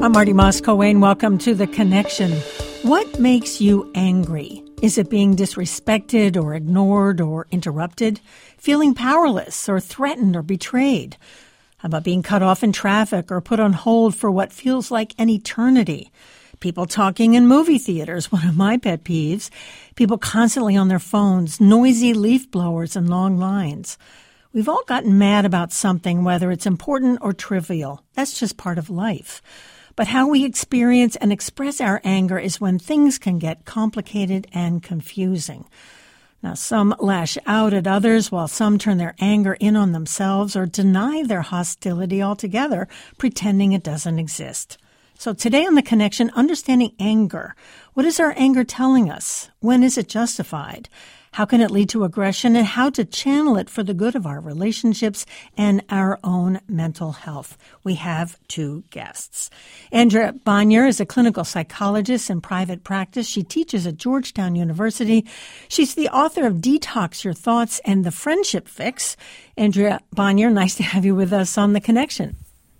I'm Marty Moss-Coane. Welcome to The Connection. What makes you angry? Is it being disrespected or ignored or interrupted? Feeling powerless or threatened or betrayed? How about being cut off in traffic or put on hold for what feels like an eternity? People talking in movie theaters, one of my pet peeves. People constantly on their phones, noisy leaf blowers and long lines. We've all gotten mad about something, whether it's important or trivial. That's just part of life. But how we experience and express our anger is when things can get complicated and confusing. Now, some lash out at others while some turn their anger in on themselves or deny their hostility altogether, pretending it doesn't exist. So today on The Connection, understanding anger. What is our anger telling us? When is it justified? How can it lead to aggression, and how to channel it for the good of our relationships and our own mental health? We have two guests. Andrea Bonier is a clinical psychologist in private practice. She teaches at Georgetown University. She's the author of Detox Your Thoughts and The Friendship Fix. Andrea Bonier, nice to have you with us on The Connection.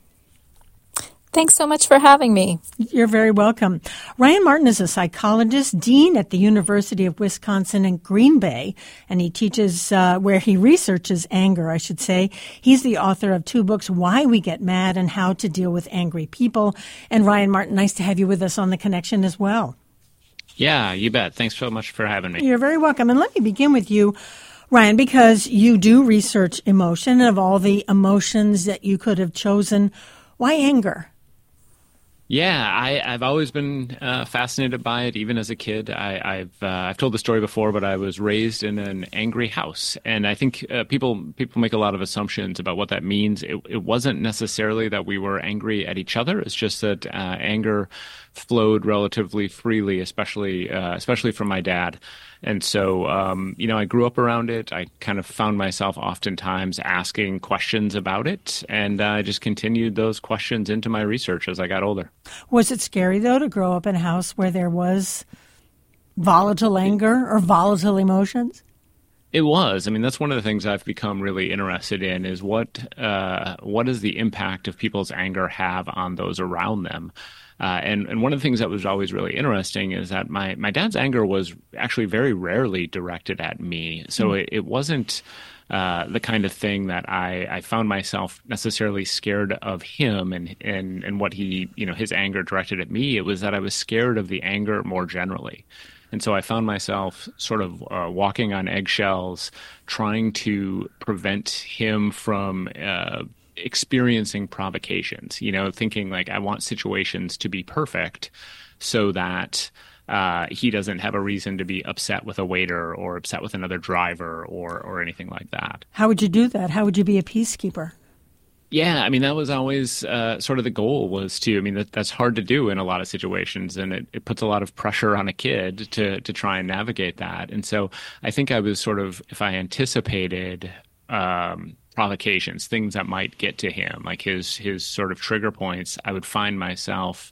Thanks so much for having me. You're very welcome. Ryan Martin is a psychologist, dean at the University of Wisconsin in Green Bay, and he teaches where he researches anger, I should say. He's the author of two books, Why We Get Mad and How to Deal with Angry People. And Ryan Martin, nice to have you with us on The Connection as well. Yeah, you bet. Thanks so much for having me. You're very welcome. And let me begin with you, Ryan, because you do research emotion. Of all the emotions that you could have chosen, why anger? Yeah, I've always been fascinated by it, even as a kid. I've told the story before, but I was raised in an angry house, and I think people make a lot of assumptions about what that means. It wasn't necessarily that we were angry at each other. It's just that anger flowed relatively freely, especially from my dad. And so, I grew up around it. I kind of found myself oftentimes asking questions about it, and I just continued those questions into my research as I got older. Was it scary, though, to grow up in a house where there was volatile anger or volatile emotions? It was. I mean, that's one of the things I've become really interested in is what does the impact of people's anger have on those around them? And one of the things that was always really interesting is that my dad's anger was actually very rarely directed at me. So it wasn't the kind of thing that I found myself necessarily scared of him and what he, his anger directed at me. It was that I was scared of the anger more generally. And so I found myself sort of walking on eggshells, trying to prevent him from experiencing provocations, thinking like I want situations to be perfect so that he doesn't have a reason to be upset with a waiter or upset with another driver or anything like that. How would you do that? How would you be a peacekeeper? Yeah, I mean, that was always sort of the goal was that's hard to do in a lot of situations, and it puts a lot of pressure on a kid to try and navigate that. And so I think I was sort of, if I anticipated provocations, things that might get to him, like his sort of trigger points, I would find myself,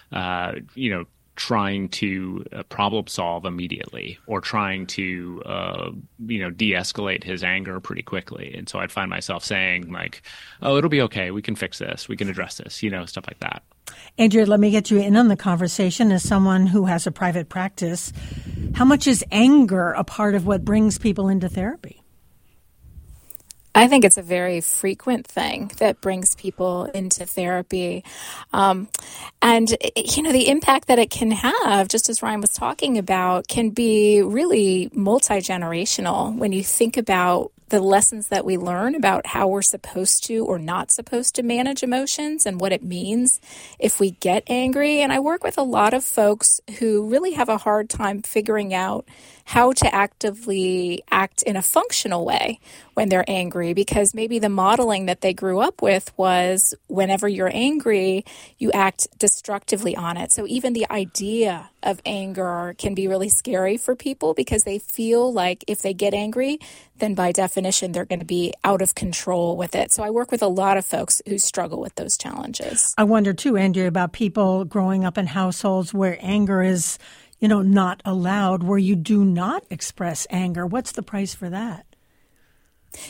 trying to problem solve immediately or trying to, de-escalate his anger pretty quickly. And so I'd find myself saying like, oh, it'll be okay. We can fix this. We can address this, stuff like that. Andrea, let me get you in on the conversation as someone who has a private practice. How much is anger a part of what brings people into therapy? I think it's a very frequent thing that brings people into therapy. And, the impact that it can have, just as Ryan was talking about, can be really multi-generational when you think about the lessons that we learn about how we're supposed to or not supposed to manage emotions and what it means if we get angry. And I work with a lot of folks who really have a hard time figuring out how to actively act in a functional way when they're angry, because maybe the modeling that they grew up with was whenever you're angry, you act destructively on it. So even the idea of anger can be really scary for people because they feel like if they get angry, then by definition, they're going to be out of control with it. So I work with a lot of folks who struggle with those challenges. I wonder too, Andrea, about people growing up in households where anger is, not allowed, where you do not express anger. What's the price for that?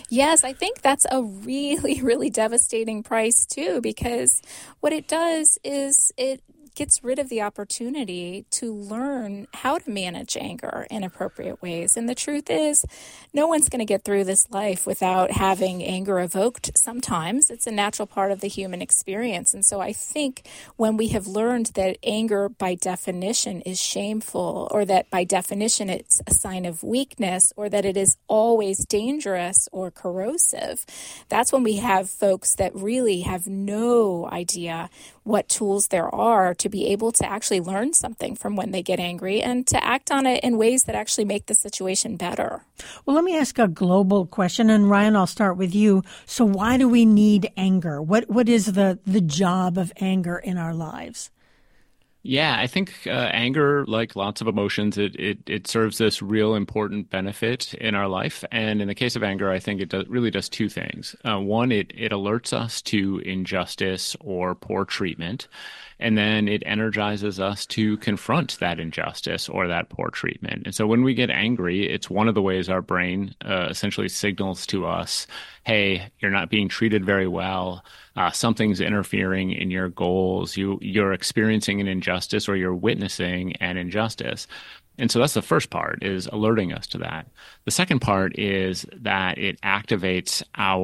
Yes, I think that's a really, really devastating price too, because what it does is it gets rid of the opportunity to learn how to manage anger in appropriate ways. And the truth is, no one's going to get through this life without having anger evoked sometimes. It's a natural part of the human experience. And so I think when we have learned that anger by definition is shameful, or that by definition it's a sign of weakness, or that it is always dangerous or corrosive, that's when we have folks that really have no idea what tools there are to be able to actually learn something from when they get angry and to act on it in ways that actually make the situation better. Well, let me ask a global question, and Ryan, I'll start with you. So why do we need anger? What is the job of anger in our lives? Yeah, I think anger, like lots of emotions, it serves this real important benefit in our life. And in the case of anger, I think really does two things. One, it alerts us to injustice or poor treatment. And then it energizes us to confront that injustice or that poor treatment. And so when we get angry, it's one of the ways our brain essentially signals to us, hey, you're not being treated very well. Something's interfering in your goals. You're experiencing an injustice, or you're witnessing an injustice. And so that's the first part, is alerting us to that. The second part is that it activates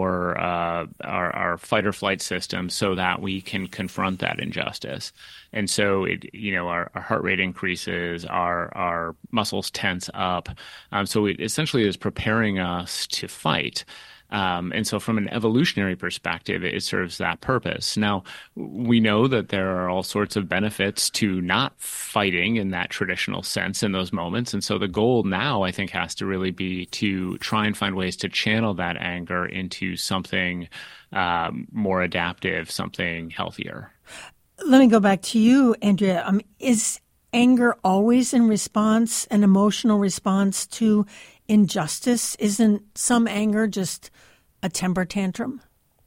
our fight or flight system so that we can confront that injustice. And so our heart rate increases, our muscles tense up. So it essentially is preparing us to fight. And so from an evolutionary perspective, it serves that purpose. Now, we know that there are all sorts of benefits to not fighting in that traditional sense in those moments. And so the goal now, I think, has to really be to try and find ways to channel that anger into something more adaptive, something healthier. Let me go back to you, Andrea. Is anger always an emotional response to injustice? Isn't some anger just a temper tantrum?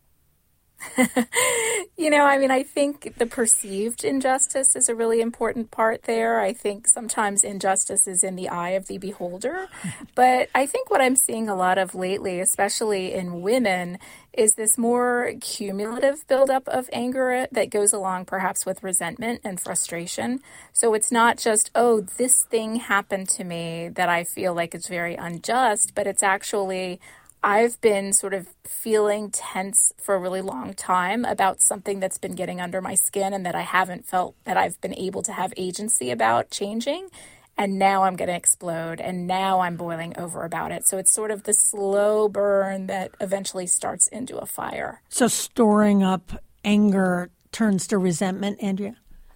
I think the perceived injustice is a really important part there. I think sometimes injustice is in the eye of the beholder. But I think what I'm seeing a lot of lately, especially in women, is this more cumulative buildup of anger that goes along perhaps with resentment and frustration. So it's not just, oh, this thing happened to me that I feel like it's very unjust, but it's actually, I've been sort of feeling tense for a really long time about something that's been getting under my skin and that I haven't felt that I've been able to have agency about changing. And now I'm going to explode, and now I'm boiling over about it. So it's sort of the slow burn that eventually starts into a fire. So storing up anger turns to resentment, Andrea?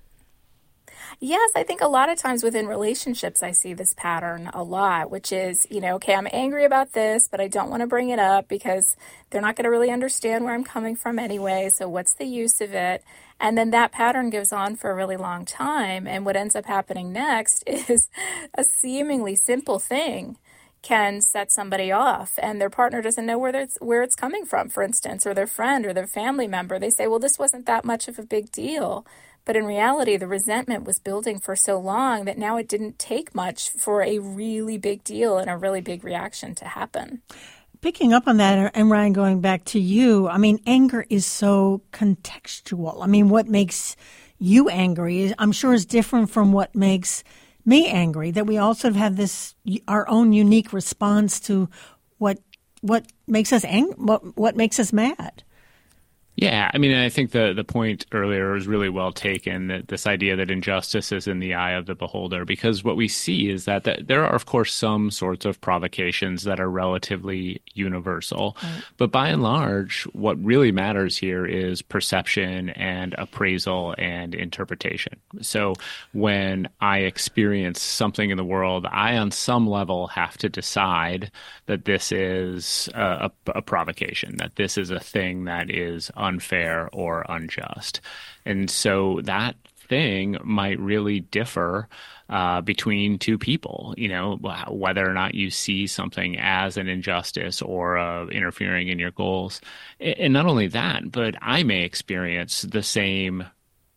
Yes, I think a lot of times within relationships, I see this pattern a lot, which is, okay, I'm angry about this, but I don't want to bring it up because they're not going to really understand where I'm coming from anyway. So what's the use of it? And then that pattern goes on for a really long time. And what ends up happening next is a seemingly simple thing can set somebody off, and their partner doesn't know where it's coming from, for instance, or their friend or their family member. They say, well, this wasn't that much of a big deal. But in reality, the resentment was building for so long that now it didn't take much for a really big deal and a really big reaction to happen. Picking up on that, and Ryan, going back to you, anger is so contextual. What makes you angry, I'm sure, is different from what makes me angry, that we also have this, our own unique response to what makes us what makes us mad. Yeah, I think the point earlier was really well taken, that this idea that injustice is in the eye of the beholder, because what we see is that there are, of course, some sorts of provocations that are relatively universal. Right. But by and large, what really matters here is perception and appraisal and interpretation. So when I experience something in the world, I, on some level, have to decide that this is a provocation, that this is a thing that is unfair or unjust. And so that thing might really differ between two people, whether or not you see something as an injustice or interfering in your goals. And not only that, but I may experience the same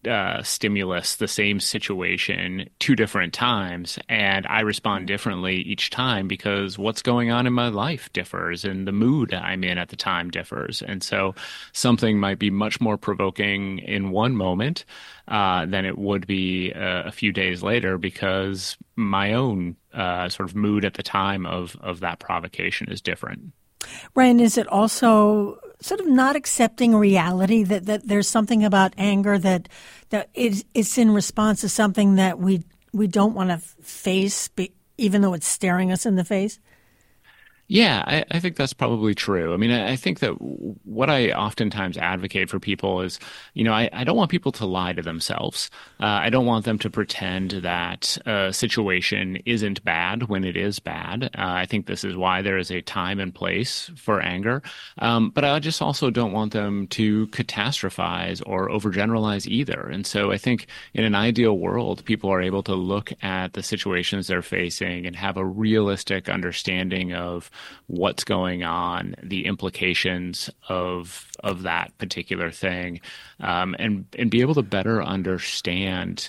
stimulus, the same situation, two different times, and I respond differently each time because what's going on in my life differs and the mood I'm in at the time differs. And so something might be much more provoking in one moment than it would be a few days later because my own sort of mood at the time of that provocation is different. Ryan, is it also sort of not accepting reality that there's something about anger that it's in response to something that we don't want to face, even though it's staring us in the face? Yeah, I think that's probably true. I mean, I think that what I oftentimes advocate for people is, I don't want people to lie to themselves. I don't want them to pretend that a situation isn't bad when it is bad. I think this is why there is a time and place for anger. But I just also don't want them to catastrophize or overgeneralize either. And so I think in an ideal world, people are able to look at the situations they're facing and have a realistic understanding of what's going on, the implications of that particular thing, and be able to better understand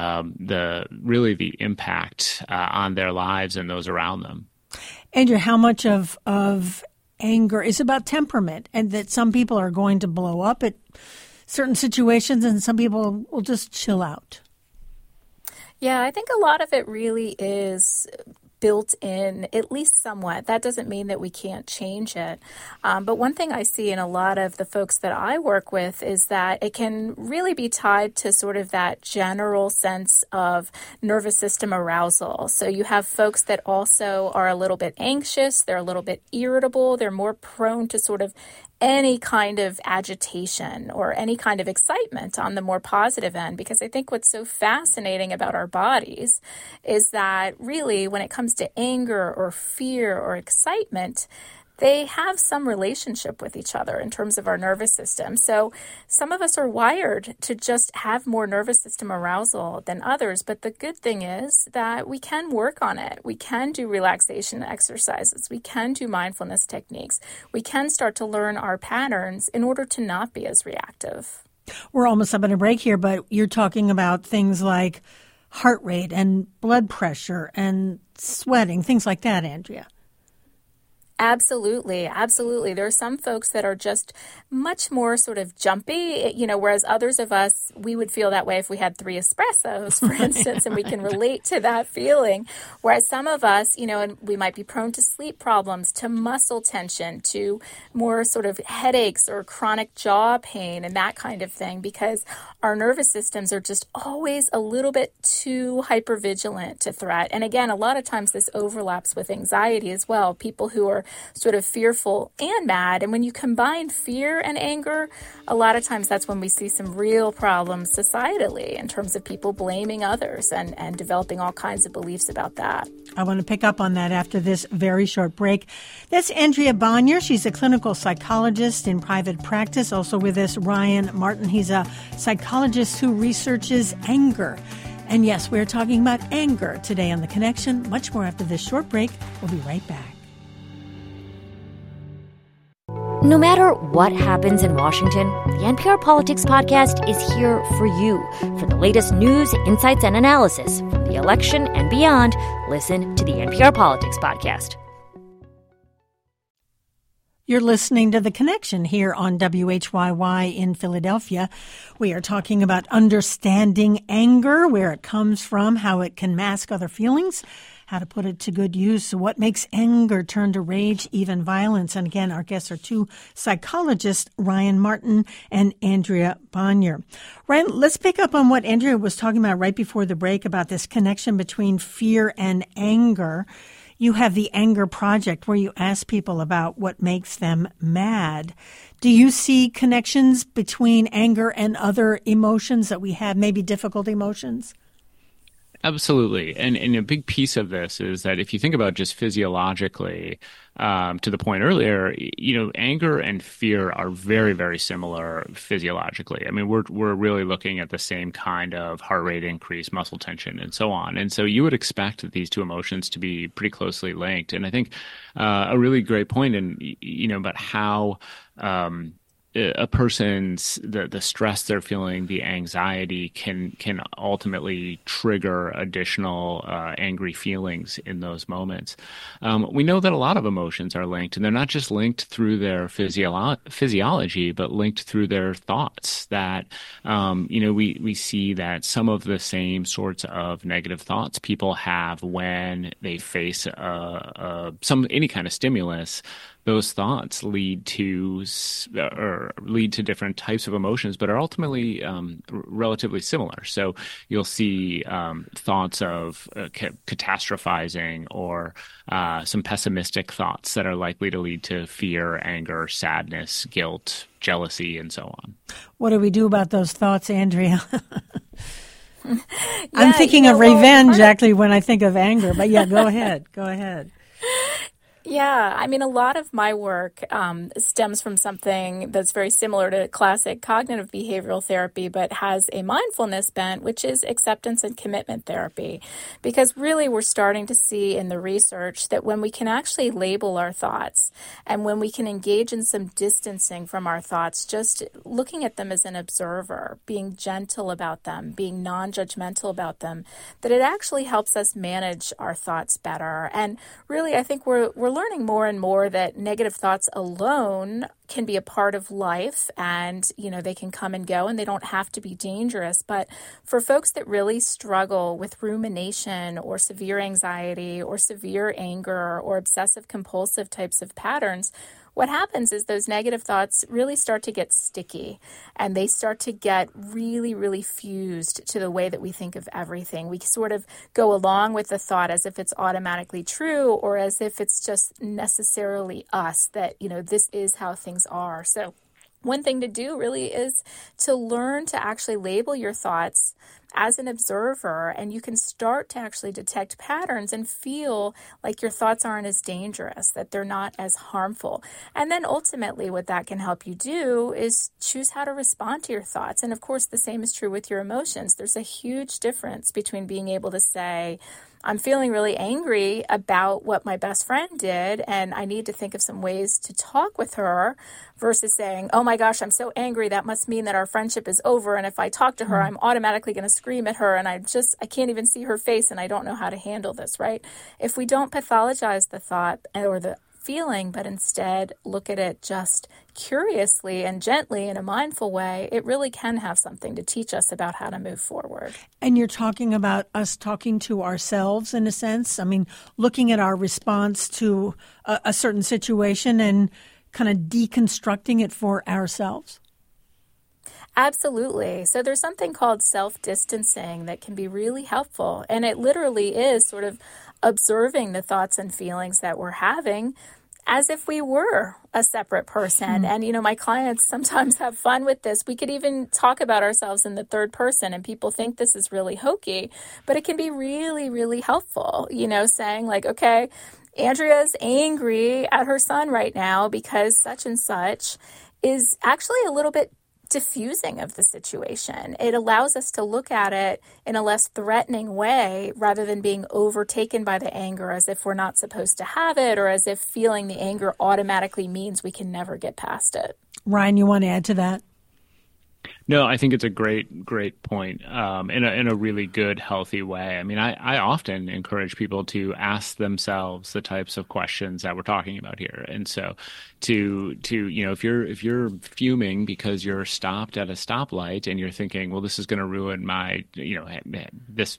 the impact on their lives and those around them. Andrea, how much of anger is about temperament, and that some people are going to blow up at certain situations, and some people will just chill out? Yeah, I think a lot of it really is built in, at least somewhat. That doesn't mean that we can't change it. But one thing I see in a lot of the folks that I work with is that it can really be tied to sort of that general sense of nervous system arousal. So you have folks that also are a little bit anxious, they're a little bit irritable, they're more prone to sort of any kind of agitation or any kind of excitement on the more positive end, because I think what's so fascinating about our bodies is that really when it comes to anger or fear or excitement, they have some relationship with each other in terms of our nervous system. So some of us are wired to just have more nervous system arousal than others. But the good thing is that we can work on it. We can do relaxation exercises. We can do mindfulness techniques. We can start to learn our patterns in order to not be as reactive. We're almost up on a break here, but you're talking about things like heart rate and blood pressure and sweating, things like that, Andrea. Absolutely. Absolutely. There are some folks that are just much more sort of jumpy, whereas others of us, we would feel that way if we had 3 espressos, for instance, and we can relate to that feeling. Whereas some of us, and we might be prone to sleep problems, to muscle tension, to more sort of headaches or chronic jaw pain and that kind of thing, because our nervous systems are just always a little bit too hypervigilant to threat. And again, a lot of times this overlaps with anxiety as well. People who are sort of fearful and mad. And when you combine fear and anger, a lot of times that's when we see some real problems societally in terms of people blaming others and developing all kinds of beliefs about that. I want to pick up on that after this very short break. That's Andrea Bonier. She's a clinical psychologist in private practice. Also with us, Ryan Martin. He's a psychologist who researches anger. And yes, we're talking about anger today on The Connection. Much more after this short break. We'll be right back. No matter what happens in Washington, the NPR Politics Podcast is here for you. For the latest news, insights, and analysis from the election and beyond, listen to the NPR Politics Podcast. You're listening to The Connection here on WHYY in Philadelphia. We are talking about understanding anger, where it comes from, how it can mask other feelings, how to put it to good use, what makes anger turn to rage, even violence. And again, our guests are 2 psychologists, Ryan Martin and Andrea Bonier. Ryan, let's pick up on what Andrea was talking about right before the break about this connection between fear and anger. You have the Anger Project where you ask people about what makes them mad. Do you see connections between anger and other emotions that we have, maybe difficult emotions? Absolutely. And a big piece of this is that if you think about just physiologically, to the point earlier, anger and fear are very, very similar physiologically. I mean, we're really looking at the same kind of heart rate increase, muscle tension, and so on. And so you would expect these 2 emotions to be pretty closely linked. And I think a really great point about how a person's the stress they're feeling, the anxiety can ultimately trigger additional angry feelings in those moments. We know that a lot of emotions are linked, and they're not just linked through their physiology, but linked through their thoughts. That we see that some of the same sorts of negative thoughts people have when they face any kind of stimulus. Those thoughts lead to different types of emotions, but are ultimately relatively similar. So you'll see thoughts of catastrophizing or some pessimistic thoughts that are likely to lead to fear, anger, sadness, guilt, jealousy, and so on. What do we do about those thoughts, Andrea? I'm thinking of revenge, actually, when I think of anger. But yeah, go ahead. Go ahead. Yeah, I mean, a lot of my work stems from something that's very similar to classic cognitive behavioral therapy, but has a mindfulness bent, which is acceptance and commitment therapy. Because really, we're starting to see in the research that when we can actually label our thoughts and when we can engage in some distancing from our thoughts, just looking at them as an observer, being gentle about them, being non-judgmental about them, that it actually helps us manage our thoughts better. And really, I think we're learning more and more that negative thoughts alone can be a part of life, and they can come and go and they don't have to be dangerous. But for folks that really struggle with rumination or severe anxiety or severe anger or obsessive compulsive types of patterns, what happens is those negative thoughts really start to get sticky, and they start to get really, really fused to the way that we think of everything. We sort of go along with the thought as if it's automatically true, or as if it's just necessarily us, that, this is how things are. So one thing to do really is to learn to actually label your thoughts as an observer, and you can start to actually detect patterns and feel like your thoughts aren't as dangerous, that they're not as harmful. And then ultimately what that can help you do is choose how to respond to your thoughts. And of course, the same is true with your emotions. There's a huge difference between being able to say, I'm feeling really angry about what my best friend did, and I need to think of some ways to talk with her, versus saying, oh my gosh, I'm so angry, that must mean that our friendship is over, and if I talk to her, I'm automatically going to scream at her, and I can't even see her face, and I don't know how to handle this, right? If we don't pathologize the thought or the feeling, but instead look at it just curiously and gently in a mindful way, it really can have something to teach us about how to move forward. And you're talking about us talking to ourselves in a sense. I mean, looking at our response to a certain situation and kind of deconstructing it for ourselves. Absolutely. So there's something called self-distancing that can be really helpful. And it literally is sort of observing the thoughts and feelings that we're having as if we were a separate person. And, my clients sometimes have fun with this. We could even talk about ourselves in the third person, and people think this is really hokey, but it can be really, really helpful, saying like, okay, Andrea's angry at her son right now because such and such is actually a little bit diffusing of the situation. It allows us to look at it in a less threatening way rather than being overtaken by the anger as if we're not supposed to have it, or as if feeling the anger automatically means we can never get past it. Ryan, you want to add to that? No, I think it's a great point in a really good, healthy way. I mean, I often encourage people to ask themselves the types of questions that we're talking about here. And so to if you're fuming because you're stopped at a stoplight and you're thinking, well, this is going to ruin my, this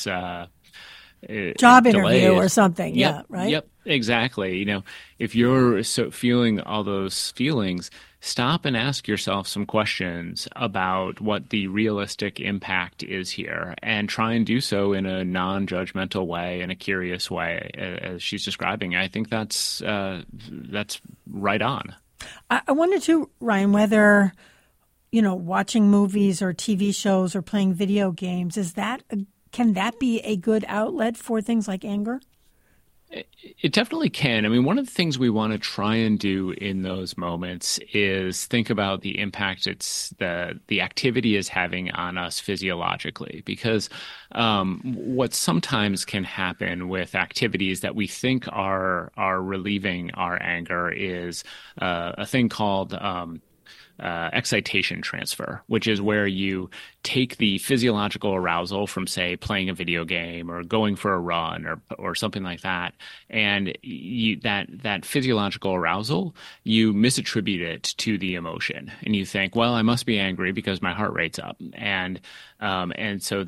job interview or something. Yep, yeah, right? Yep, exactly. If you're feeling all those feelings, stop and ask yourself some questions about what the realistic impact is here, and try and do so in a non-judgmental way, in a curious way, as she's describing. I think that's right on. I wondered too, Ryan, whether watching movies or TV shows or playing video games, can that be a good outlet for things like anger? It definitely can. I mean, one of the things we want to try and do in those moments is think about the impact the activity is having on us physiologically, because what sometimes can happen with activities that we think are relieving our anger is a thing called excitation transfer, which is where you take the physiological arousal from, say, playing a video game or going for a run or something like that, and that physiological arousal, you misattribute it to the emotion, and you think, well, I must be angry because my heart rate's up, and so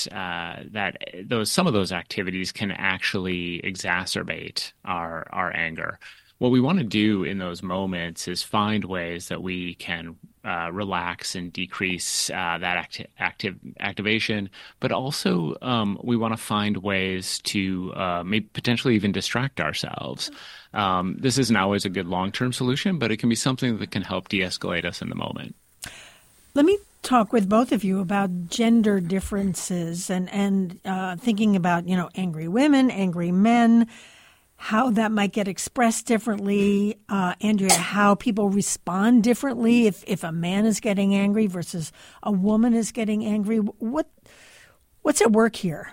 some of those activities can actually exacerbate our anger. What we want to do in those moments is find ways that we can relax and decrease that activation, but also we want to find ways to maybe potentially even distract ourselves. This isn't always a good long-term solution, but it can be something that can help de-escalate us in the moment. Let me talk with both of you about gender differences and thinking about, angry women, angry men, how that might get expressed differently. Andrea, how people respond differently if a man is getting angry versus a woman is getting angry. What's at work here?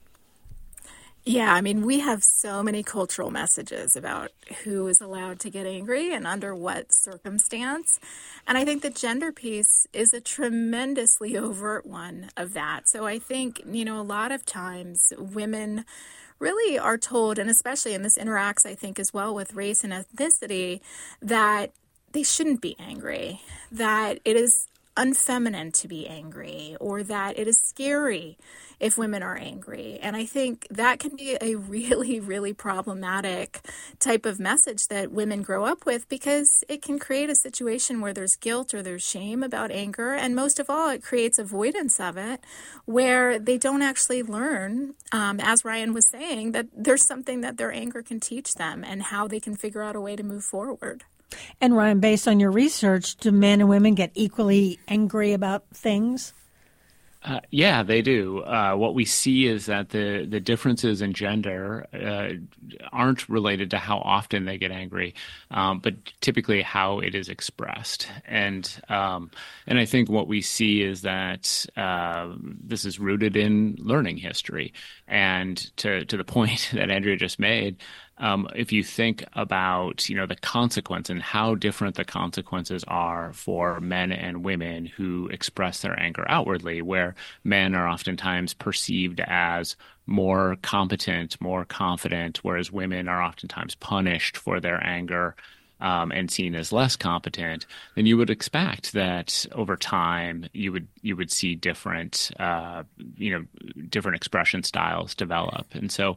Yeah, we have so many cultural messages about who is allowed to get angry and under what circumstance. And I think the gender piece is a tremendously overt one of that. So I think, a lot of times women really are told, and especially, and this interacts, I think, as well with race and ethnicity, that they shouldn't be angry, that it is unfeminine to be angry, or that it is scary if women are angry. And I think that can be a really, really problematic type of message that women grow up with, because it can create a situation where there's guilt or there's shame about anger. And most of all, it creates avoidance of it, where they don't actually learn, as Ryan was saying, that there's something that their anger can teach them and how they can figure out a way to move forward. And Ryan, based on your research, do men and women get equally angry about things? Yeah, they do. What we see is that the differences in gender aren't related to how often they get angry, but typically how it is expressed. And I think what we see is that this is rooted in learning history. And to the point that Andrea just made, if you think about, the consequence and how different the consequences are for men and women who express their anger outwardly, where men are oftentimes perceived as more competent, more confident, whereas women are oftentimes punished for their anger and seen as less competent, then you would expect that over time you would see different different expression styles develop. And so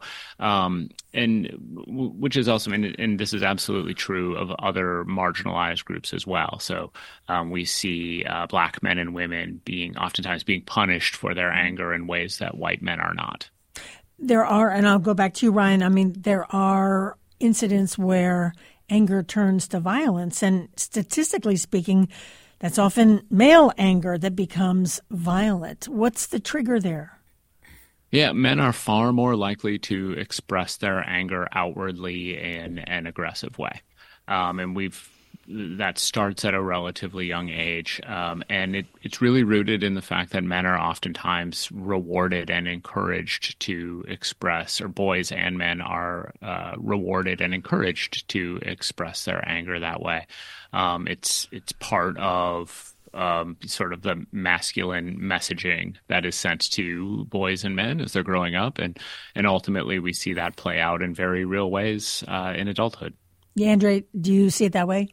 which is also, and this is absolutely true of other marginalized groups as well. So we see Black men and women oftentimes being punished for their anger in ways that white men are not. There are, and I'll go back to you, Ryan, there are incidents where anger turns to violence. And statistically speaking, that's often male anger that becomes violent. What's the trigger there? Yeah, men are far more likely to express their anger outwardly in an aggressive way. And that starts at a relatively young age. And it's really rooted in the fact that men are oftentimes rewarded and encouraged to express, or boys and men are rewarded and encouraged to express their anger that way. It's part of sort of the masculine messaging that is sent to boys and men as they're growing up. And ultimately we see that play out in very real ways in adulthood. Yeah, Andrea, do you see it that way?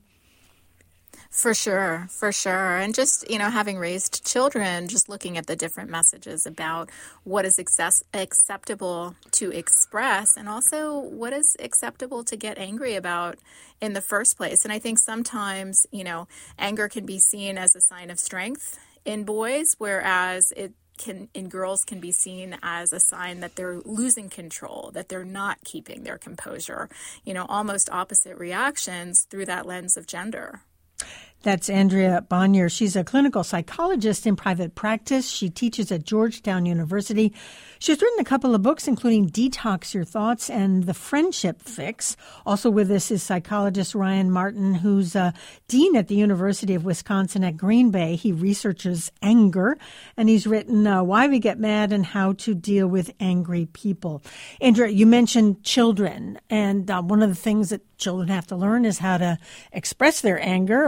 For sure. And just, having raised children, just looking at the different messages about what is acceptable to express, and also what is acceptable to get angry about in the first place. And I think sometimes, anger can be seen as a sign of strength in boys, whereas in girls can be seen as a sign that they're losing control, that they're not keeping their composure, almost opposite reactions through that lens of gender. That's Andrea Bonier. She's a clinical psychologist in private practice. She teaches at Georgetown University. She's written a couple of books, including Detox Your Thoughts and The Friendship Fix. Also with us is psychologist Ryan Martin, who's dean at the University of Wisconsin at Green Bay. He researches anger, and he's written Why We Get Mad and How to Deal with Angry People. Andrea, you mentioned children, and one of the things that children have to learn is how to express their anger, also how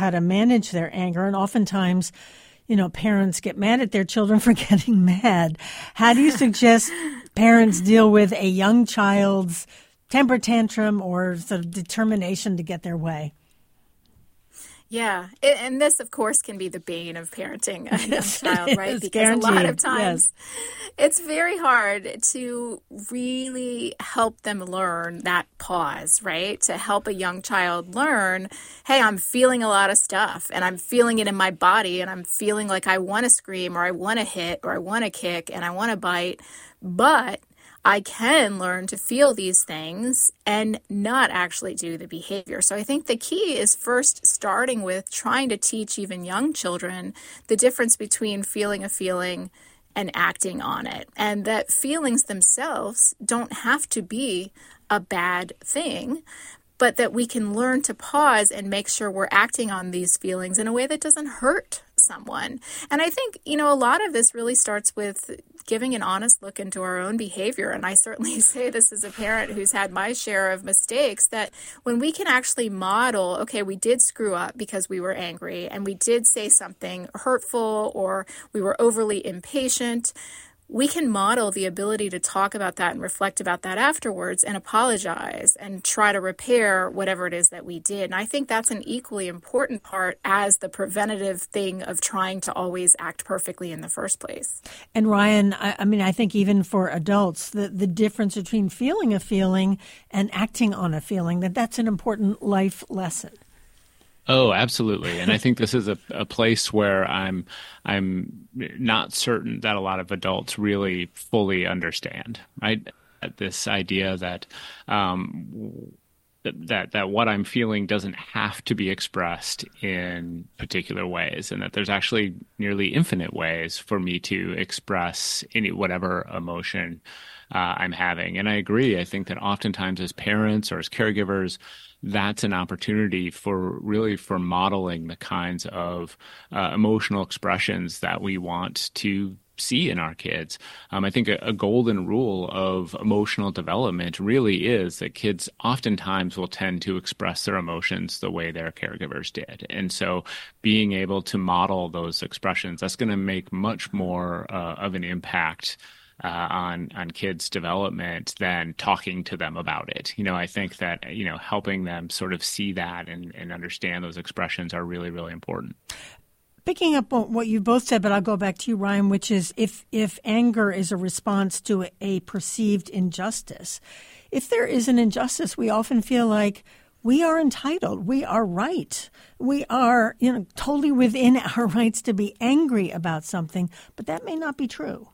how to manage their anger. And oftentimes, parents get mad at their children for getting mad. How do you suggest parents deal with a young child's temper tantrum or sort of determination to get their way? Yeah. And this, of course, can be the bane of parenting a young child, right? Because guaranteed. A lot of times it's very hard to really help them learn that pause, right? To help a young child learn, hey, I'm feeling a lot of stuff and I'm feeling it in my body and I'm feeling like I want to scream or I want to hit or I want to kick and I want to bite, but I can learn to feel these things and not actually do the behavior. So I think the key is first starting with trying to teach even young children the difference between feeling a feeling and acting on it. And that feelings themselves don't have to be a bad thing, but that we can learn to pause and make sure we're acting on these feelings in a way that doesn't hurt someone. And I think, a lot of this really starts with giving an honest look into our own behavior. And I certainly say this as a parent who's had my share of mistakes, that when we can actually model, okay, we did screw up because we were angry and we did say something hurtful or we were overly impatient, we can model the ability to talk about that and reflect about that afterwards and apologize and try to repair whatever it is that we did. And I think that's an equally important part as the preventative thing of trying to always act perfectly in the first place. And Ryan, I think even for adults, the difference between feeling a feeling and acting on a feeling, that's an important life lesson. Oh, absolutely. And I think this is a place where I'm not certain that a lot of adults really fully understand, right? This idea that that what I'm feeling doesn't have to be expressed in particular ways, and that there's actually nearly infinite ways for me to express whatever emotion I'm having. And I agree. I think that oftentimes as parents or as caregivers, that's an opportunity for modeling the kinds of emotional expressions that we want to see in our kids. I think a golden rule of emotional development really is that kids oftentimes will tend to express their emotions the way their caregivers did. And so being able to model those expressions, that's going to make much more of an impact on kids' development than talking to them about it. I think that, helping them sort of see that and understand those expressions are really, really important. Picking up on what you both said, but I'll go back to you, Ryan, which is if anger is a response to a perceived injustice, if there is an injustice, we often feel like we are entitled, we are right, we are totally within our rights to be angry about something, but that may not be true.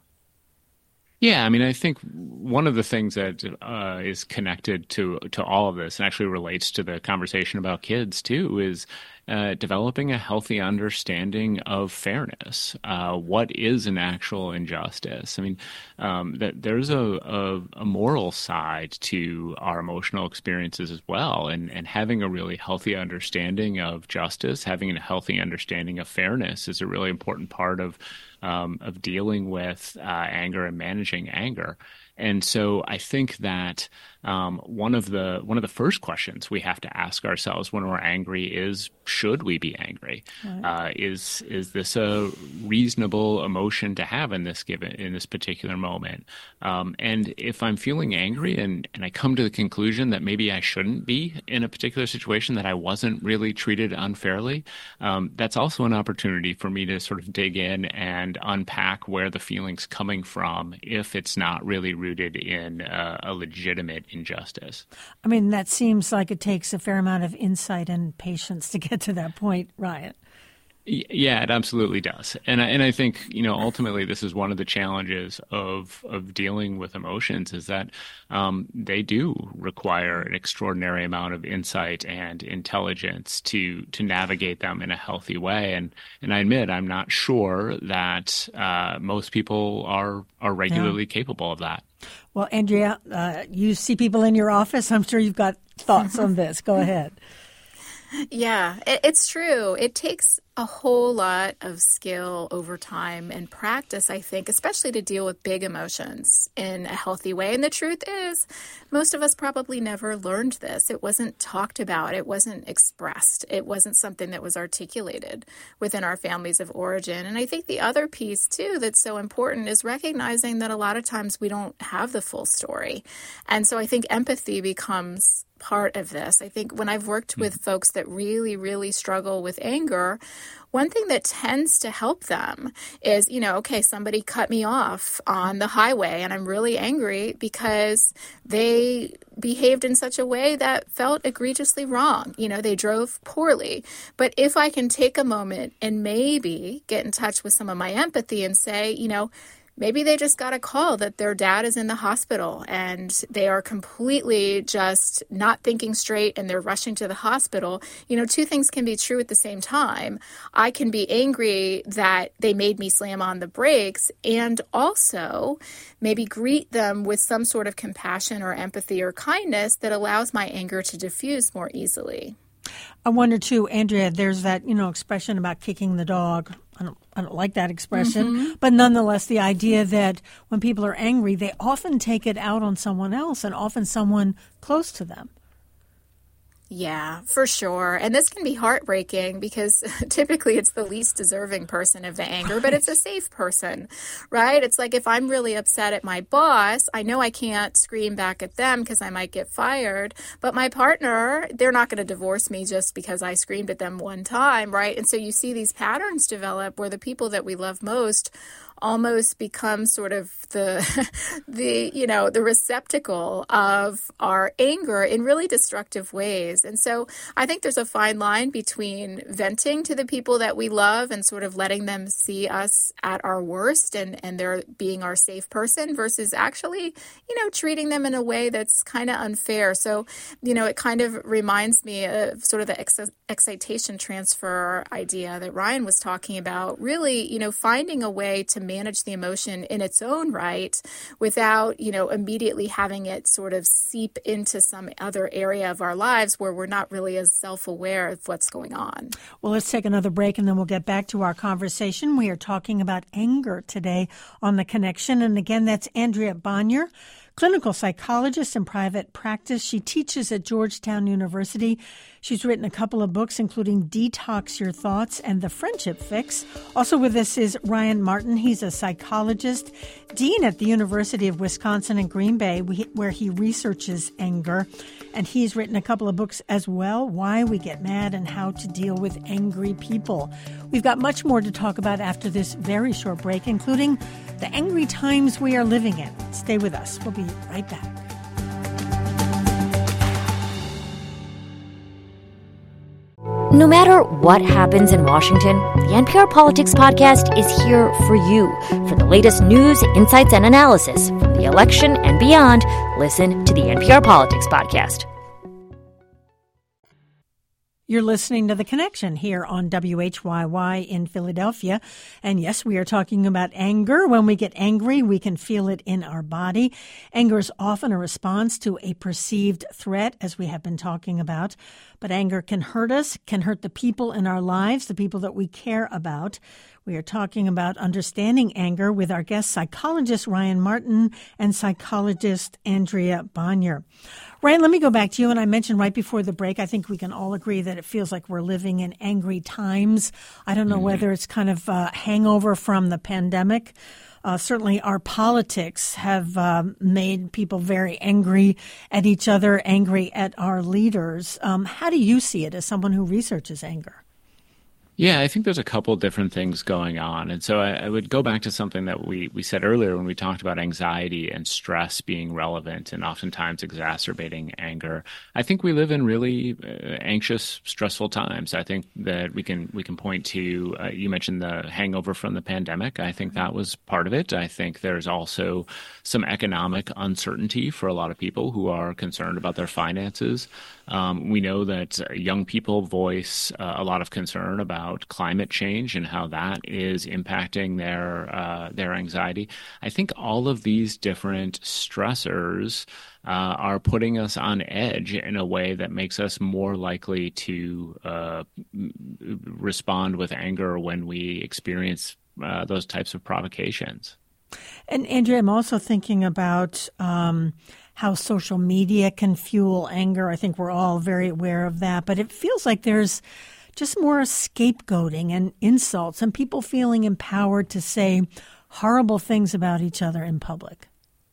Yeah, I think one of the things that is connected to all of this and actually relates to the conversation about kids too is developing a healthy understanding of fairness. What is an actual injustice? That there's a moral side to our emotional experiences as well, and having a really healthy understanding of justice, having a healthy understanding of fairness is a really important part of dealing with anger and managing anger. And so I think that one of the first questions we have to ask ourselves when we're angry is, should we be angry? Right. Is this a reasonable emotion to have in this particular moment? And if I'm feeling angry and I come to the conclusion that maybe I shouldn't be in a particular situation, that I wasn't really treated unfairly, that's also an opportunity for me to sort of dig in and unpack where the feeling's coming from if it's not really rooted in a legitimate injustice. That seems like it takes a fair amount of insight and patience to get to that point, Ryan. Yeah, it absolutely does. And I think, ultimately this is one of the challenges of dealing with emotions is that they do require an extraordinary amount of insight and intelligence to navigate them in a healthy way. And I admit I'm not sure that most people are regularly capable of that. Well, Andrea, you see people in your office. I'm sure you've got thoughts on this. Go ahead. Yeah, it's true. It takes a whole lot of skill over time and practice, I think, especially to deal with big emotions in a healthy way. And the truth is, most of us probably never learned this. It wasn't talked about. It wasn't expressed. It wasn't something that was articulated within our families of origin. And I think the other piece, too, that's so important is recognizing that a lot of times we don't have the full story. And so I think empathy becomes part of this. I think when I've worked with folks that really, really struggle with anger, one thing that tends to help them is, okay, somebody cut me off on the highway and I'm really angry because they behaved in such a way that felt egregiously wrong. They drove poorly. But if I can take a moment and maybe get in touch with some of my empathy and say, maybe they just got a call that their dad is in the hospital and they are completely just not thinking straight and they're rushing to the hospital. Two things can be true at the same time. I can be angry that they made me slam on the brakes and also maybe greet them with some sort of compassion or empathy or kindness that allows my anger to diffuse more easily. I wonder too, Andrea, there's that, expression about kicking the dog. I don't like that expression, but nonetheless, the idea that when people are angry, they often take it out on someone else and often someone close to them. Yeah, for sure. And this can be heartbreaking because typically it's the least deserving person of the anger, but it's a safe person, right? It's like if I'm really upset at my boss, I know I can't scream back at them because I might get fired, but my partner, they're not going to divorce me just because I screamed at them one time, right? And so you see these patterns develop where the people that we love most almost become sort of the receptacle of our anger in really destructive ways. And so I think there's a fine line between venting to the people that we love and sort of letting them see us at our worst and they're being our safe person versus actually, treating them in a way that's kind of unfair. So, it kind of reminds me of sort of the excitation transfer idea that Ryan was talking about, really, finding a way to manage the emotion in its own right without, immediately having it sort of seep into some other area of our lives where we're not really as self-aware of what's going on. Well, let's take another break and then we'll get back to our conversation. We are talking about anger today on The Connection. And again, that's Andrea Bonior, clinical psychologist in private practice. She teaches at Georgetown University. She's written a couple of books, including Detox Your Thoughts and The Friendship Fix. Also with us is Ryan Martin. He's a psychologist, dean at the University of Wisconsin in Green Bay, where he researches anger. And he's written a couple of books as well, Why We Get Mad and How to Deal with Angry People. We've got much more to talk about after this very short break, including the angry times we are living in. Stay with us. We'll be right back. No matter what happens in Washington, the NPR Politics Podcast is here for you. For the latest news, insights, and analysis from the election and beyond, listen to the NPR Politics Podcast. You're listening to The Connection here on WHYY in Philadelphia. And yes, we are talking about anger. When we get angry, we can feel it in our body. Anger is often a response to a perceived threat, as we have been talking about. But anger can hurt us, can hurt the people in our lives, the people that we care about. We are talking about understanding anger with our guest psychologist Ryan Martin and psychologist Andrea Bonior. Ryan, let me go back to you. And I mentioned right before the break, I think we can all agree that it feels like we're living in angry times. I don't know whether it's kind of a hangover from the pandemic. Certainly our politics have made people very angry at each other, angry at our leaders. How do you see it as someone who researches anger? Yeah, I think there's a couple different things going on. And so I would go back to something that we said earlier when we talked about anxiety and stress being relevant and oftentimes exacerbating anger. I think we live in really anxious, stressful times. I think that we can point to, you mentioned the hangover from the pandemic. I think that was part of it. I think there's also some economic uncertainty for a lot of people who are concerned about their finances. We know that young people voice a lot of concern about climate change and how that is impacting their anxiety. I think all of these different stressors are putting us on edge in a way that makes us more likely to respond with anger when we experience those types of provocations. And Andrea, I'm also thinking about how social media can fuel anger. I think we're all very aware of that, but it feels like there's just more scapegoating and insults and people feeling empowered to say horrible things about each other in public.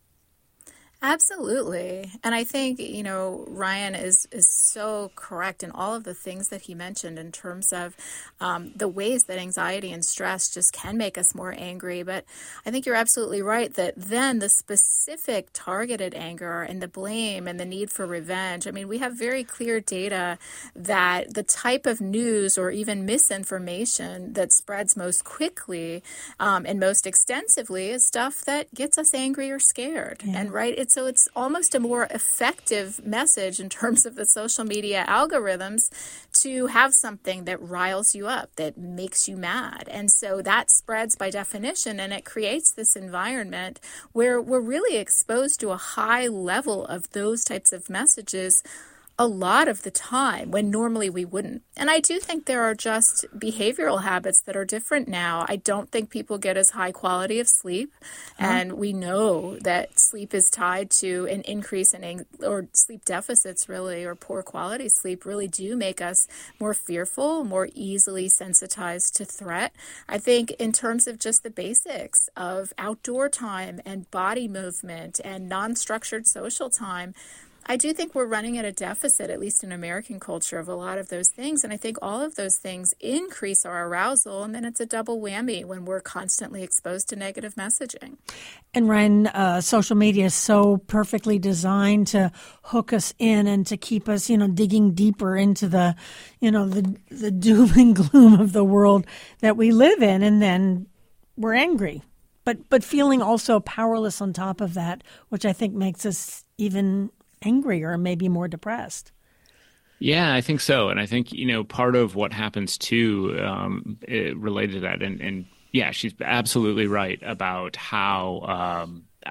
Absolutely. And I think, Ryan is so correct in all of the things that he mentioned in terms of the ways that anxiety and stress just can make us more angry. But I think you're absolutely right that then the specific targeted anger and the blame and the need for revenge, we have very clear data that the type of news or even misinformation that spreads most quickly and most extensively is stuff that gets us angry or scared. Yeah. And so it's almost a more effective message in terms of the social media algorithms to have something that riles you up, that makes you mad. And so that spreads by definition, and it creates this environment where we're really exposed to a high level of those types of messages a lot of the time when normally we wouldn't. And I do think there are just behavioral habits that are different now. I don't think people get as high quality of sleep. And we know that sleep is tied to an increase in or sleep deficits really, or poor quality sleep really do make us more fearful, more easily sensitized to threat. I think in terms of just the basics of outdoor time and body movement and non-structured social time, I do think we're running at a deficit, at least in American culture, of a lot of those things. And I think all of those things increase our arousal. And then it's a double whammy when we're constantly exposed to negative messaging. And Ryan, social media is so perfectly designed to hook us in and to keep us, digging deeper into the doom and gloom of the world that we live in. And then we're angry, but feeling also powerless on top of that, which I think makes us even angrier and maybe more depressed. Yeah, I think so. And I think, part of what happens too, related to that, and yeah, she's absolutely right about how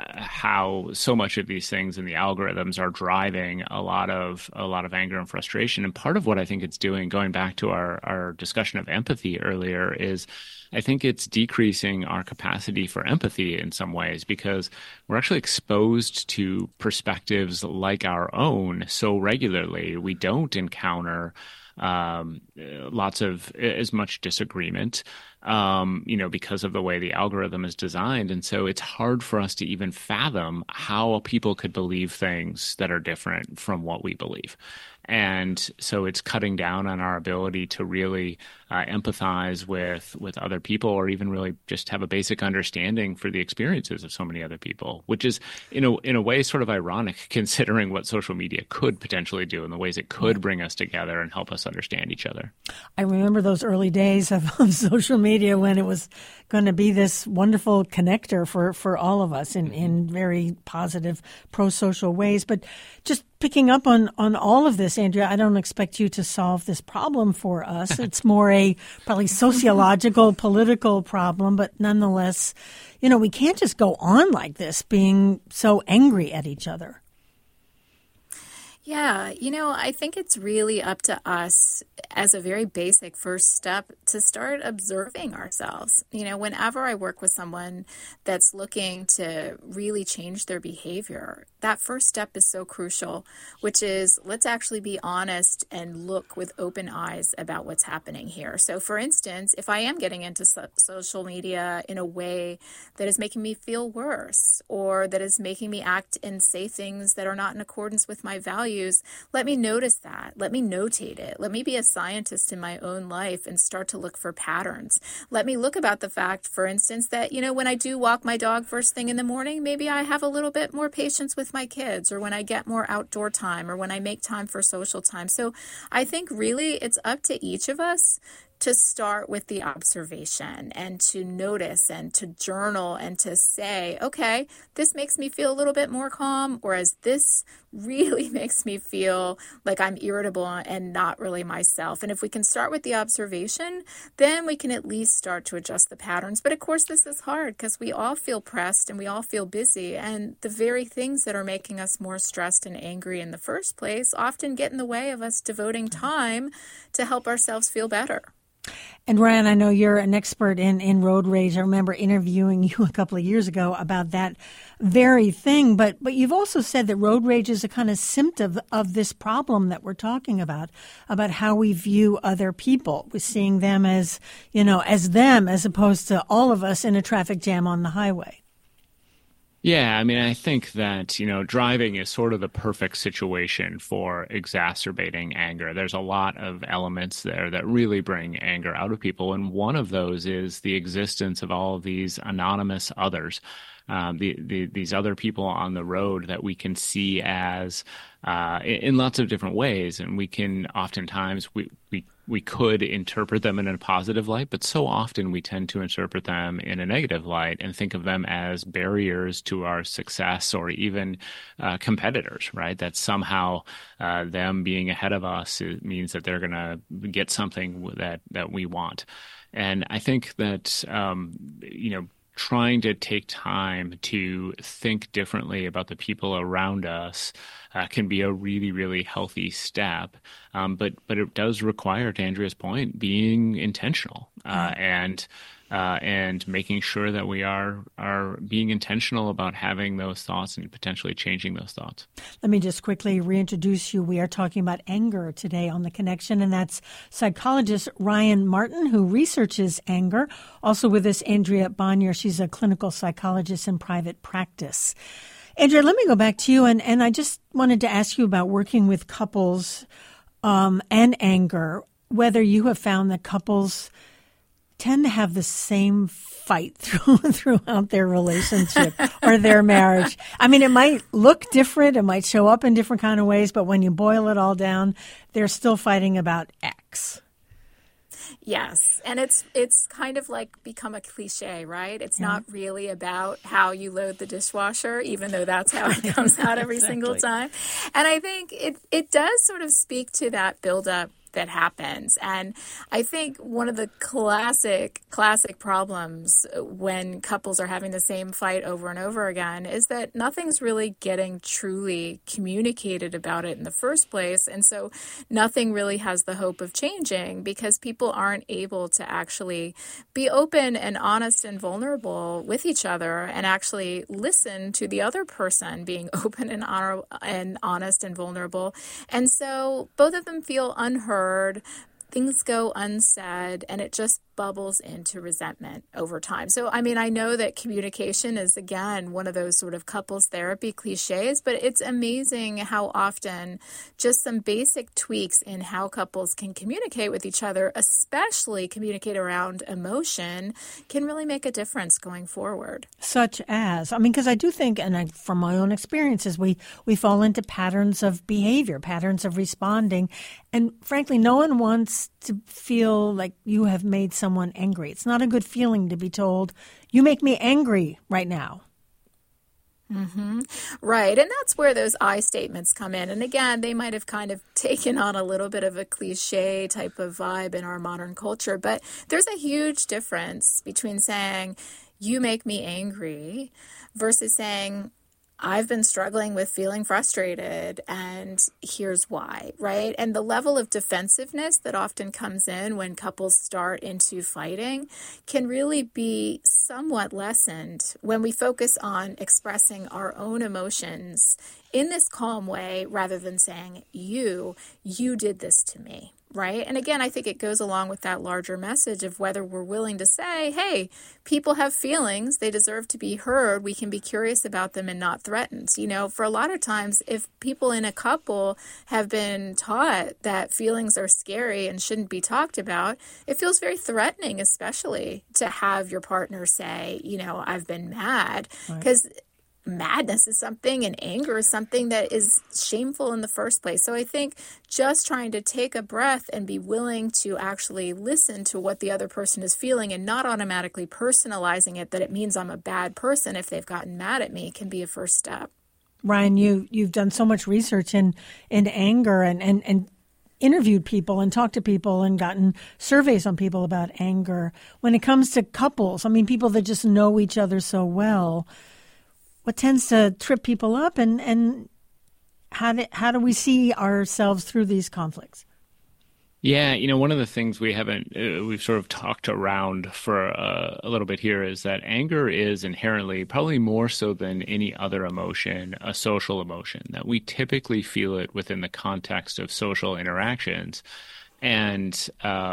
so much of these things in the algorithms are driving a lot of anger and frustration. And part of what I think it's doing, going back to our discussion of empathy earlier, is I think it's decreasing our capacity for empathy in some ways, because we're actually exposed to perspectives like our own so regularly. We don't encounter lots of as much disagreement, because of the way the algorithm is designed. And so it's hard for us to even fathom how people could believe things that are different from what we believe. And so it's cutting down on our ability to really empathize with other people, or even really just have a basic understanding for the experiences of so many other people, which is in a way sort of ironic considering what social media could potentially do and the ways it could bring us together and help us understand each other. I remember those early days of social media when it was going to be this wonderful connector for all of us in very positive, pro-social ways. But just picking up on all of this, Andrea, I don't expect you to solve this problem for us. It's more a probably sociological, political problem, but nonetheless, we can't just go on like this, being so angry at each other. Yeah, I think it's really up to us as a very basic first step to start observing ourselves. Whenever I work with someone that's looking to really change their behavior, that first step is so crucial, which is let's actually be honest and look with open eyes about what's happening here. So, for instance, if I am getting into social media in a way that is making me feel worse, or that is making me act and say things that are not in accordance with my values, let me notice that. Let me notate it. Let me be a scientist in my own life and start to look for patterns. Let me look about the fact, for instance, that, when I do walk my dog first thing in the morning, maybe I have a little bit more patience with my kids, or when I get more outdoor time, or when I make time for social time. So I think really it's up to each of us to start with the observation and to notice and to journal and to say, okay, this makes me feel a little bit more calm, whereas this really makes me feel like I'm irritable and not really myself. And if we can start with the observation, then we can at least start to adjust the patterns. But of course, this is hard because we all feel pressed and we all feel busy. And the very things that are making us more stressed and angry in the first place often get in the way of us devoting time to help ourselves feel better. And Ryan, I know you're an expert in road rage. I remember interviewing you a couple of years ago about that very thing. But you've also said that road rage is a kind of symptom of this problem that we're talking about how we view other people. We're seeing them as, as them, as opposed to all of us in a traffic jam on the highway. Yeah, I mean, I think that, driving is sort of the perfect situation for exacerbating anger. There's a lot of elements there that really bring anger out of people. And one of those is the existence of all of these anonymous others, these other people on the road that we can see as in lots of different ways. And we can oftentimes, we could interpret them in a positive light, but so often we tend to interpret them in a negative light and think of them as barriers to our success or even competitors, right? That somehow them being ahead of us means that they're going to get something that we want. And I think that, trying to take time to think differently about the people around us can be a really, really healthy step. But it does require, to Andrea's point, being intentional and making sure that we are being intentional about having those thoughts and potentially changing those thoughts. Let me just quickly reintroduce you. We are talking about anger today on The Connection, and that's psychologist Ryan Martin, who researches anger. Also with us, Andrea Bonier. She's a clinical psychologist in private practice. Andrea, let me go back to you, and I just wanted to ask you about working with couples and anger, whether you have found that couples tend to have the same fight throughout their relationship or their marriage. I mean, it might look different. It might show up in different kind of ways, but when you boil it all down, they're still fighting about X. Yes. And it's kind of like become a cliche, right? It's not really about how you load the dishwasher, even though that's how it comes out every single time. And I think it does sort of speak to that buildup that happens. And I think one of the classic problems when couples are having the same fight over and over again is that nothing's really getting truly communicated about it in the first place. And so nothing really has the hope of changing because people aren't able to actually be open and honest and vulnerable with each other and actually listen to the other person being open and honest and vulnerable. And so both of them feel unheard. Things go unsaid, and it just bubbles into resentment over time. So, I mean, I know that communication is, again, one of those sort of couples therapy cliches, but it's amazing how often just some basic tweaks in how couples can communicate with each other, especially communicate around emotion, can really make a difference going forward. Such as, I mean, because I do think, and from my own experiences, we fall into patterns of behavior, patterns of responding, and frankly, no one wants to feel like you have made someone angry. It's not a good feeling to be told, you make me angry right now. Mm-hmm. Right. And that's where those I statements come in. And again, they might have kind of taken on a little bit of a cliche type of vibe in our modern culture. But there's a huge difference between saying, you make me angry versus saying, I've been struggling with feeling frustrated, and here's why, right? And the level of defensiveness that often comes in when couples start into fighting can really be somewhat lessened when we focus on expressing our own emotions in this calm way rather than saying, you did this to me. Right. And again, I think it goes along with that larger message of whether we're willing to say, hey, people have feelings. They deserve to be heard. We can be curious about them and not threatened. You know, for a lot of times, if people in a couple have been taught that feelings are scary and shouldn't be talked about, it feels very threatening, especially to have your partner say, you know, I've been mad, because madness is something and anger is something that is shameful in the first place. So I think just trying to take a breath and be willing to actually listen to what the other person is feeling and not automatically personalizing it that it means I'm a bad person if they've gotten mad at me can be a first step. Ryan, you've done so much research in anger and interviewed people and talked to people and gotten surveys on people about anger. When it comes to couples, I mean, people that just know each other so well, what tends to trip people up, and how do we see ourselves through these conflicts? Yeah, one of the things we've sort of talked around for a little bit here is that anger is inherently, probably more so than any other emotion, a social emotion, that we typically feel it within the context of social interactions. And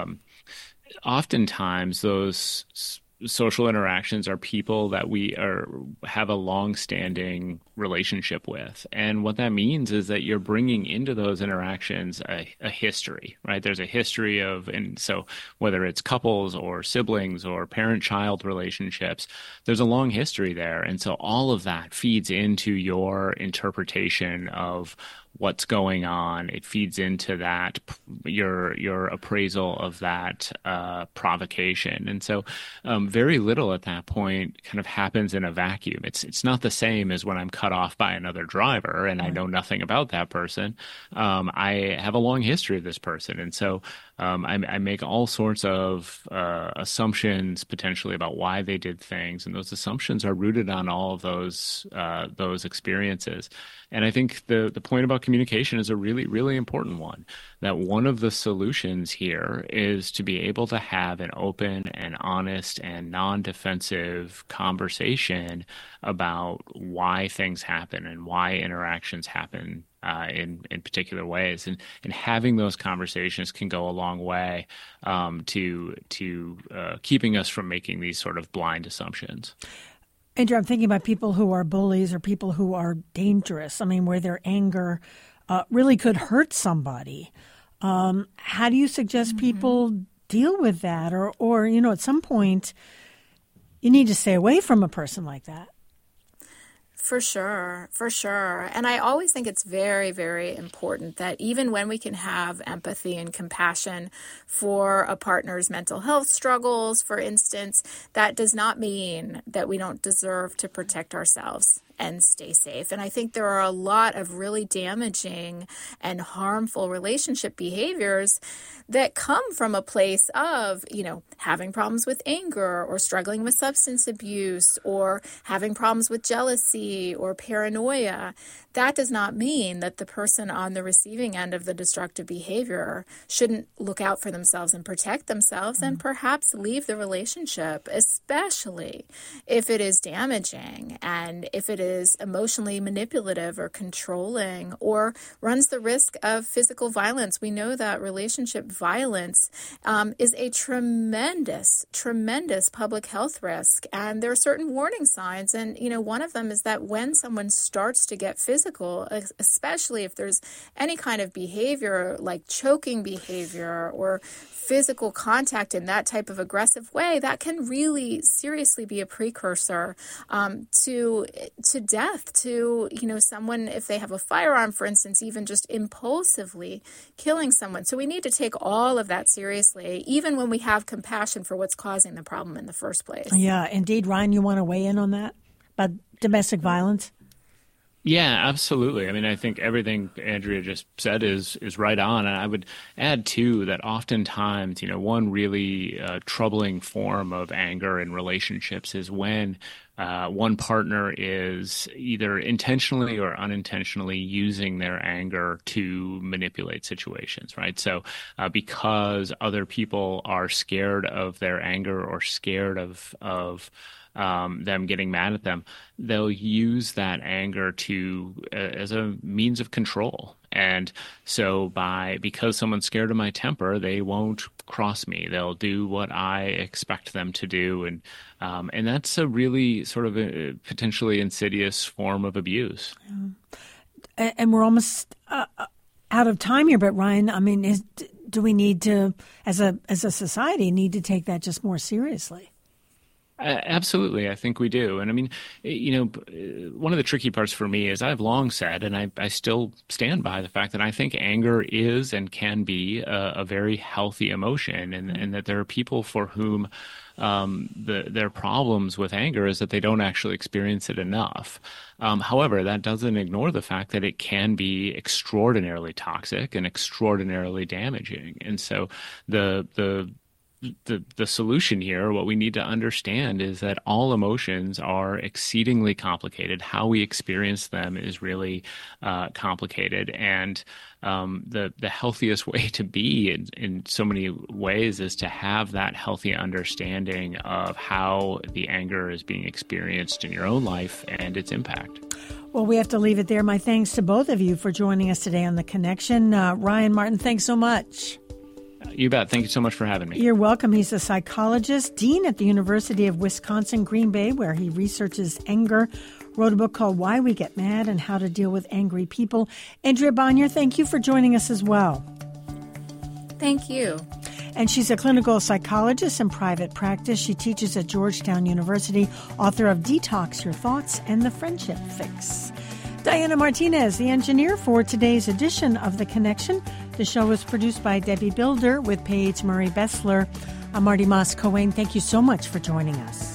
oftentimes those social interactions are people that we have a long-standing relationship with. And what that means is that you're bringing into those interactions a history, right? There's a history and so whether it's couples or siblings or parent-child relationships, there's a long history there. And so all of that feeds into your interpretation of what's going on. It feeds into that, your appraisal of that provocation. And so very little at that point kind of happens in a vacuum. It's not the same as when I'm cut off by another driver and I know nothing about that person. I have a long history of this person. And so I make all sorts of assumptions potentially about why they did things. And those assumptions are rooted on all of those experiences. And I think the point about communication is a really, really important one, that one of the solutions here is to be able to have an open and honest and non-defensive conversation about why things happen and why interactions happen in particular ways. And having those conversations can go a long way to keeping us from making these sort of blind assumptions. Andrew, I'm thinking about people who are bullies or people who are dangerous. I mean, where their anger really could hurt somebody. How do you suggest people deal with that? Or at some point, you need to stay away from a person like that. For sure. And I always think it's very, very important that even when we can have empathy and compassion for a partner's mental health struggles, for instance, that does not mean that we don't deserve to protect ourselves and stay safe. And I think there are a lot of really damaging and harmful relationship behaviors that come from a place of, having problems with anger or struggling with substance abuse or having problems with jealousy or paranoia. That does not mean that the person on the receiving end of the destructive behavior shouldn't look out for themselves and protect themselves and perhaps leave the relationship, especially if it is damaging and if it is emotionally manipulative or controlling or runs the risk of physical violence. We know that relationship violence is a tremendous public health risk. And there are certain warning signs. And, one of them is that when someone starts to get physical, especially if there's any kind of behavior like choking behavior or physical contact in that type of aggressive way, that can really seriously be a precursor to death, to, someone, if they have a firearm, for instance, even just impulsively killing someone. So we need to take all of that seriously, even when we have compassion for what's causing the problem in the first place. Yeah, indeed. Ryan, you want to weigh in on that about domestic violence? Yeah, absolutely. I mean, I think everything Andrea just said is right on. And I would add, too, that oftentimes, one really troubling form of anger in relationships is when one partner is either intentionally or unintentionally using their anger to manipulate situations, right? So because other people are scared of their anger or scared of them getting mad at them, they'll use that anger as a means of control. And so because someone's scared of my temper, they won't cross me. They'll do what I expect them to do. And that's a really sort of a potentially insidious form of abuse. Yeah. And we're almost out of time here, but Ryan, I mean, do we need to, as a society, need to take that just more seriously? Absolutely. I think we do. And I mean, one of the tricky parts for me is I've long said, and I still stand by the fact that I think anger is and can be a very healthy emotion, and that there are people for whom their problems with anger is that they don't actually experience it enough. However, that doesn't ignore the fact that it can be extraordinarily toxic and extraordinarily damaging. And so the solution here, what we need to understand is that all emotions are exceedingly complicated. How we experience them is really complicated. And the healthiest way to be in so many ways is to have that healthy understanding of how the anger is being experienced in your own life and its impact. Well, we have to leave it there. My thanks to both of you for joining us today on The Connection. Ryan Martin, thanks so much. You bet. Thank you so much for having me. You're welcome. He's a psychologist, dean at the University of Wisconsin, Green Bay, where he researches anger. Wrote a book called Why We Get Mad and How to Deal with Angry People. Andrea Bonier, thank you for joining us as well. Thank you. And she's a clinical psychologist in private practice. She teaches at Georgetown University, author of Detox Your Thoughts and The Friendship Fix. Diana Martinez, the engineer for today's edition of The Connection. The show was produced by Debbie Builder with Paige Murray Bessler. I'm Marty Moss-Cohen. Thank you so much for joining us.